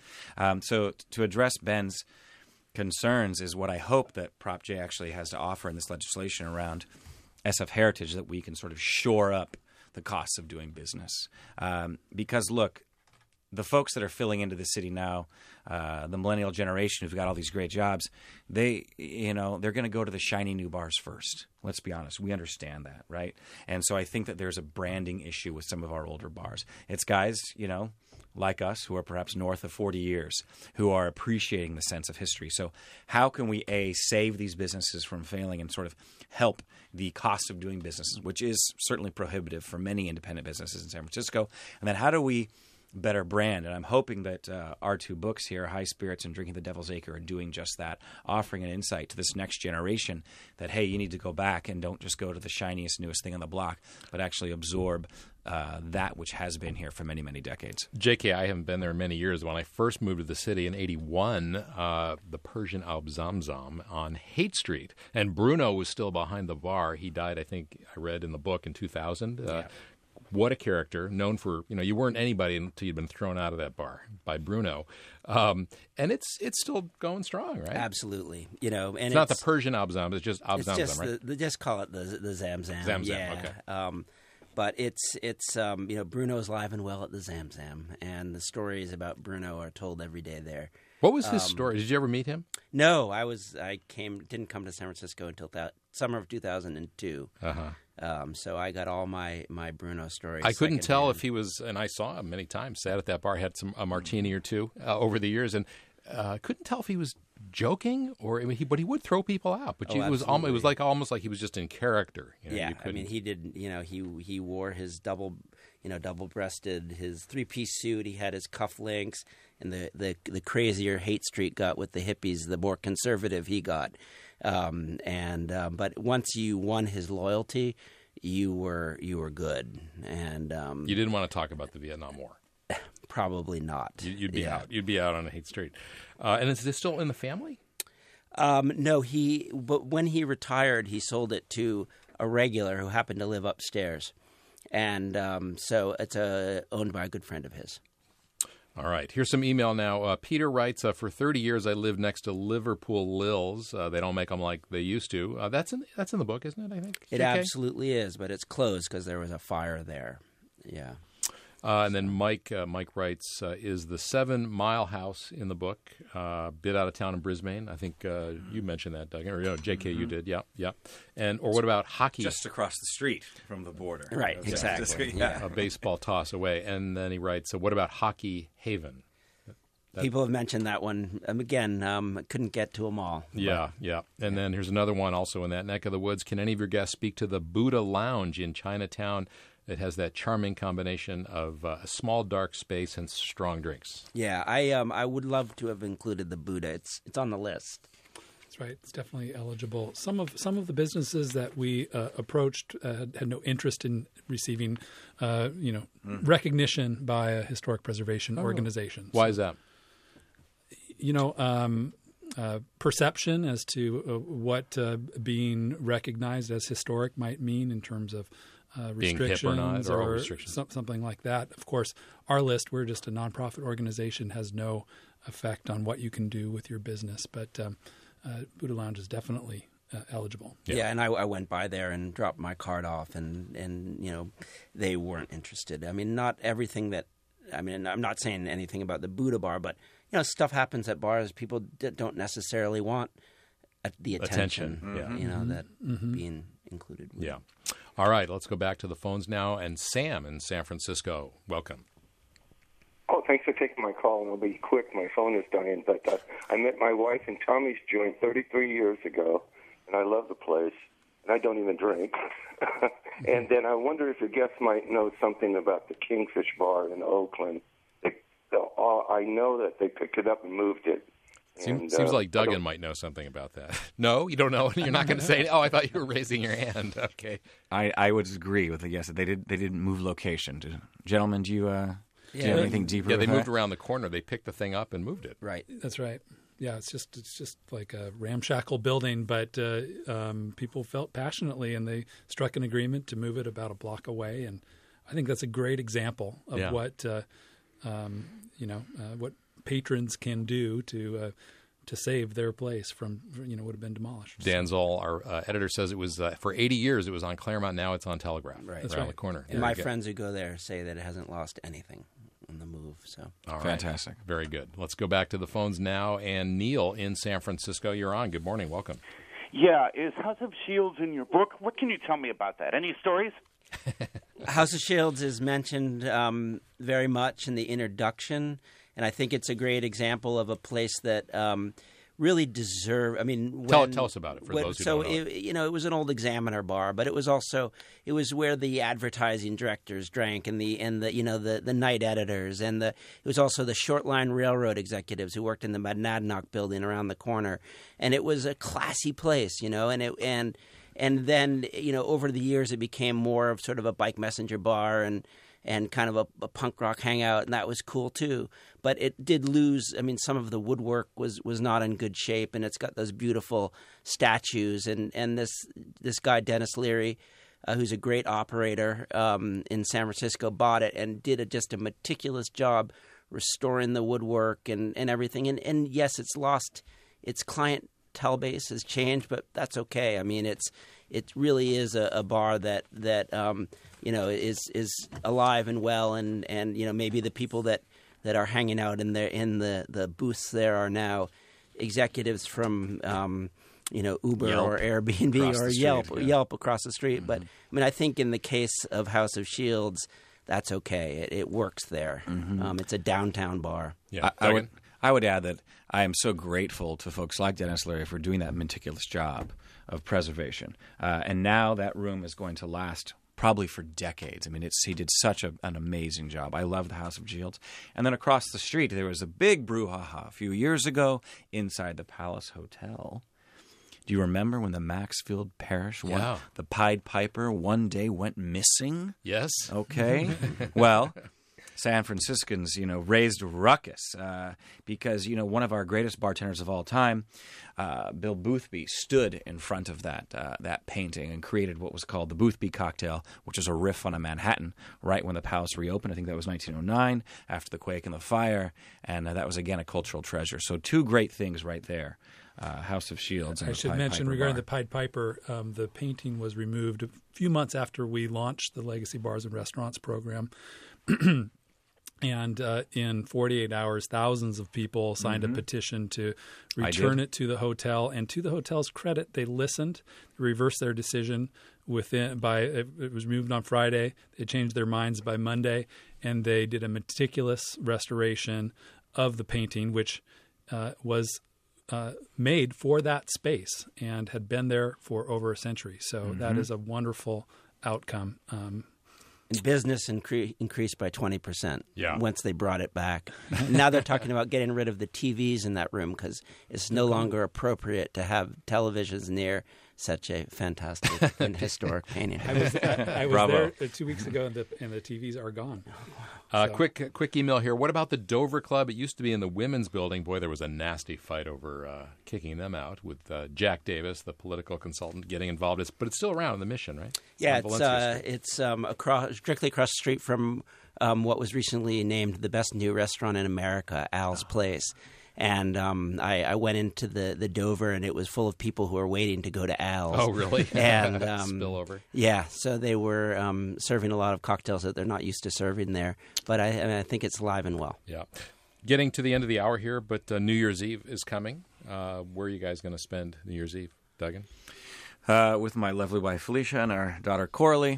So to address Ben's concerns is what I hope that Prop J actually has to offer in this legislation around SF Heritage, that we can sort of shore up the costs of doing business. Because, look, the folks that are filling into the city now, the millennial generation who've got all these great jobs, they're going to go to the shiny new bars first. Let's be honest. We understand that, right? And so I think that there's a branding issue with some of our older bars. It's guys, like us, who are perhaps north of 40 years, who are appreciating the sense of history. So how can we, save these businesses from failing and sort of help the cost of doing business, which is certainly prohibitive for many independent businesses in San Francisco? And then how do we better brand? And I'm hoping that our 2 books here, High Spirits and Drinking the Devil's Acre, are doing just that, offering an insight to this next generation that, hey, you need to go back and don't just go to the shiniest, newest thing on the block, but actually absorb that which has been here for many, many decades. JK, I haven't been there in many years. When I first moved to the city in 1981, the Persian Al Zamzam on Haight Street, and Bruno was still behind the bar. He died, I think I read in the book, in 2000. Yeah. What a character, known for, you weren't anybody until you'd been thrown out of that bar by Bruno. And it's still going strong, right? Absolutely. And it's not the Persian Abzam, it's just Abzam, right? They just call it the Zamzam. Zamzam, yeah. Okay. But it's Bruno's live and well at the Zamzam, and the stories about Bruno are told every day there. What was his story? Did you ever meet him? No, didn't come to San Francisco until summer of 2002. So I got all my Bruno stories. I couldn't tell if he was, and I saw him many times, sat at that bar, had a martini or two over the years, and couldn't tell if he was joking but he would throw people out. But it was almost like he was just in character. He did. He wore his double-breasted, his 3-piece suit. He had his cufflinks, and the crazier Haight Street got with the hippies, the more conservative he got. But once you won his loyalty, you were good. And you didn't want to talk about the Vietnam War. Probably not. You'd be out. You'd be out on Haight Street. And is this still in the family? No. But when he retired, he sold it to a regular who happened to live upstairs, and so it's owned by a good friend of his. All right. Here's some email now. Peter writes, for 30 years I lived next to Liverpool Lills. They don't make them like they used to. That's in the book, isn't it, I think? It absolutely is, but it's closed because there was a fire there. Yeah. And then Mike writes, is the 7 Mile House in the book a bit out of town in Brisbane? I think you mentioned that, Doug. Or JK, you did. Yeah. Or what about hockey? Just across the street from the border. Right, exactly. A baseball toss away. And then he writes, what about Hockey Haven? People have mentioned that one. Again, couldn't get to them all. Yeah. And then here's another one also in that neck of the woods. Can any of your guests speak to the Buddha Lounge in Chinatown? It has that charming combination of a small dark space and strong drinks. Yeah, I would love to have included the Buddha. It's on the list. That's right. It's definitely eligible. Some of the businesses that we approached had no interest in receiving, recognition by a historic preservation organization. Why is that? Perception as to what being recognized as historic might mean in terms of restrictions or something like that. Of course, our list, we're just a nonprofit organization, has no effect on what you can do with your business. But Buddha Lounge is definitely eligible. Yeah, and I went by there and dropped my card off, and they weren't interested. I mean, not everything that. I mean, I'm not saying anything about the Buddha bar, but stuff happens at bars. People don't necessarily want the attention. That being included. Yeah. All right, let's go back to the phones now. And Sam in San Francisco, welcome. Oh, thanks for taking my call, and I'll be quick. My phone is dying. But I met my wife in Tommy's Joint 33 years ago, and I love the place, and I don't even drink. And then I wonder if your guests might know something about the Kingfish Bar in Oakland. I know that they picked it up and moved it. Seems like Duggan might know something about that. No, you don't know. You're not going to say. Oh, I thought you were raising your hand. Okay. I would agree with the yes. They didn't move location. Gentlemen, do you have anything deeper? Yeah, they moved around the corner. They picked the thing up and moved it. Right. That's right. Yeah, it's just like a ramshackle building, but people felt passionately, and they struck an agreement to move it about a block away. And I think that's a great example of what what patrons can do to save their place from would have been demolished. Dan Zoll, our editor, says it was for 80 years it was on Claremont. Now it's on Telegraph. Right, around the corner. And my friends who go there say that it hasn't lost anything on the move. So all right. Fantastic, very good. Let's go back to the phones now. And Neil in San Francisco, you're on. Good morning. Welcome. Yeah, is House of Shields in your book? What can you tell me about that? Any stories? House of Shields is mentioned very much in the introduction. And I think it's a great example of a place that really deserve. I mean, tell us about it for those who don't know. It was an old Examiner bar, but it was where the advertising directors drank, and the night editors, and it was also the short line railroad executives who worked in the Monadnock building around the corner, and it was a classy place, and then over the years it became more of sort of a bike messenger bar and kind of a punk rock hangout, and that was cool too. But it did lose. I mean, some of the woodwork was not in good shape, and it's got those beautiful statues. And this guy Dennis Leary, who's a great operator in San Francisco, bought it and did just a meticulous job restoring the woodwork and everything. And yes, it's lost its clientele base has changed, but that's okay. I mean, it really is a bar that is alive and well, and maybe the people that are hanging out in the booths there are now executives from Uber Yelp or Airbnb or Yelp across the street. Mm-hmm. But I mean, I think in the case of House of Shields, that's okay. It works there. Mm-hmm. It's a downtown bar. Yeah, I would add that I am so grateful to folks like Dennis Leary for doing that meticulous job of preservation. And now that room is going to last probably for decades. I mean, he did such an amazing job. I love the House of Shields. And then across the street, there was a big brouhaha a few years ago inside the Palace Hotel. Do you remember when the Maxfield Parish, the Pied Piper, one day went missing? Yes. Okay. Well, San Franciscans, raised a ruckus because, one of our greatest bartenders of all time, Bill Boothby, stood in front of that painting and created what was called the Boothby cocktail, which is a riff on a Manhattan right when the Palace reopened. I think that was 1909 after the quake and the fire, and that was, again, a cultural treasure. So two great things right there. House of Shields and I the should Pied mention Piper regarding bar. the Pied Piper, the painting was removed a few months after we launched the Legacy Bars and Restaurants program. And in 48 hours, thousands of people signed a petition to return it to the hotel. And to the hotel's credit, they listened, reversed their decision it was moved on Friday. They changed their minds by Monday, and they did a meticulous restoration of the painting, which was made for that space and had been there for over a century. So that is a wonderful outcome. And business increased by 20% Yeah. once they brought it back. Now they're talking about getting rid of the TVs in that room because it's no longer appropriate to have televisions near such a fantastic and historic painting. I was there 2 weeks ago, and the TVs are gone. Quick email here. What about the Dover Club? It used to be in the women's building. Boy, there was a nasty fight over kicking them out with Jack Davis, the political consultant, getting involved. But it's still around in the Mission, right? Yeah, it's strictly across the street from what was recently named the best new restaurant in America, Al's Place. And I went into the Dover, and it was full of people who were waiting to go to Al's. Oh, really? And spillover. Yeah, so they were serving a lot of cocktails that they're not used to serving there. But I think it's alive and well. Yeah. Getting to the end of the hour here, but New Year's Eve is coming. Where are you guys going to spend New Year's Eve, Duggan? With my lovely wife Felicia and our daughter Coralie.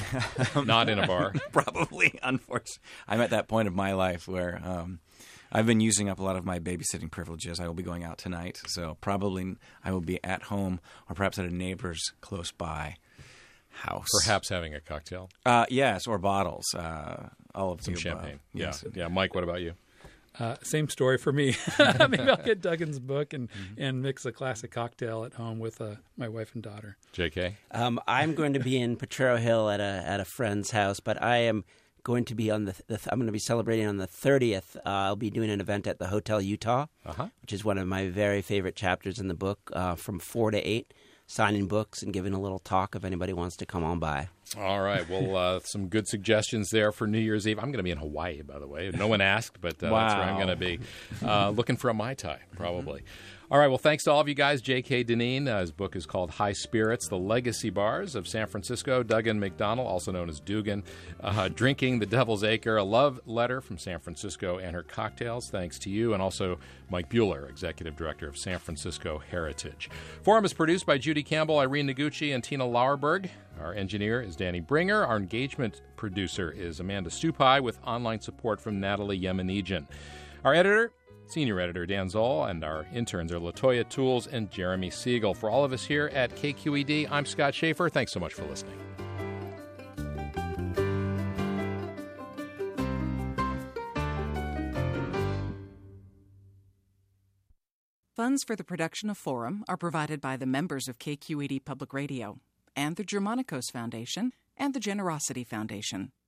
Not in a bar. Probably, unfortunately. I'm at that point of my life where I've been using up a lot of my babysitting privileges. I will be going out tonight, so probably I will be at home or perhaps at a neighbor's close by house. Perhaps having a cocktail. Yes, or bottles. All of some the champagne. Above. Yes. Yeah. Mike, what about you? Same story for me. Maybe I'll get Duggan's book and mix a classic cocktail at home with my wife and daughter. JK? I'm going to be in Potrero Hill at a friend's house, but I am going to be I'm going to be celebrating on the 30th. I'll be doing an event at the Hotel Utah, which is one of my very favorite chapters in the book, from 4 to 8, signing books and giving a little talk if anybody wants to come on by. All right. Well, some good suggestions there for New Year's Eve. I'm going to be in Hawaii, by the way. No one asked, but that's where I'm going to be. Looking for a Mai Tai, probably. All right. Well, thanks to all of you guys. J.K. Dineen, his book is called High Spirits, The Legacy Bars of San Francisco. Duggan McDonald, also known as Dugan, Drinking the Devil's Acre, a love letter from San Francisco and her cocktails. Thanks to you. And also Mike Buehler, Executive Director of San Francisco Heritage. Forum is produced by Judy Campbell, Irene Noguchi, and Tina Lauerberg. Our engineer is Danny Bringer. Our engagement producer is Amanda Stupai with online support from Natalie Yemenijan. Our editor, Senior Editor Dan Zoll, and our interns are Latoya Tools and Jeremy Siegel. For all of us here at KQED, I'm Scott Schaefer. Thanks so much for listening. Funds for the production of Forum are provided by the members of KQED Public Radio and the Germanicos Foundation and the Generosity Foundation.